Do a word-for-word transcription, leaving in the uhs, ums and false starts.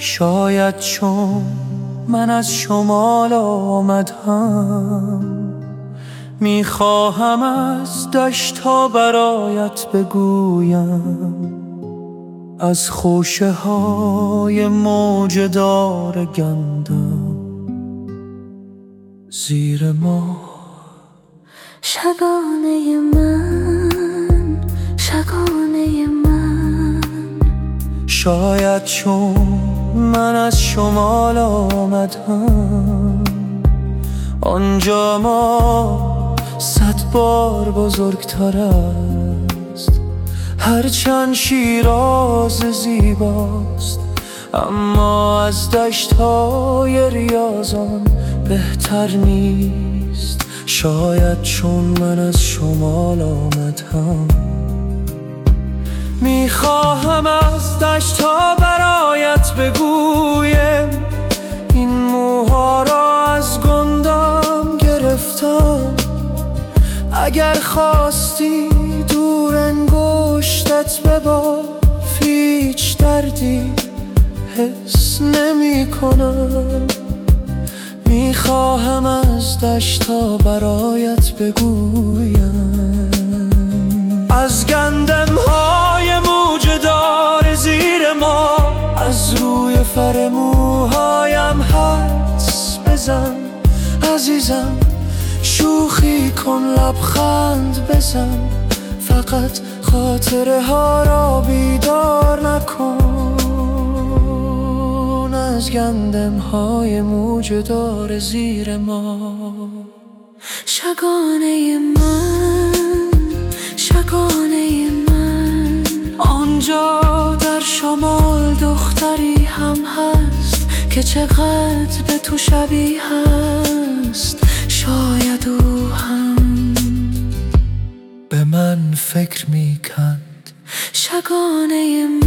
شاید چون من از شمال آمدم، میخواهم از دشت‌ها برایت بگویم، از خوشه های موجدار گندم زیر ما. شگانه من، شگانه من، شاید چون من از شمال آمدم، آنجا ما صد بار بزرگتر است. هرچند شیراز زیباست، اما از دشت‌های ریاضان بهتر نیست. شاید چون من از شمال آمدم، میخواهم از دشت‌ها برایت بگویم، این موها را از گندم گرفتم. اگر خواستی دور انگشتت بباف، هیچ دردی حس نمی کنم. میخواهم از دشت‌ها برایت بگویم، از گندم‌های موجدار زیر ما، از روی فر موهایم حدس بزن. عزیزم شوخی کن، لبخند بزن، فقط خاطره ها را بیدار نکن. از گندم های موجدار زیر ما. شگانه من، شگانه من، آنجا در شمال دختری هم هست که چقدر به تو شبیه هست. شاید او هم به من فکر میکند. شگانه من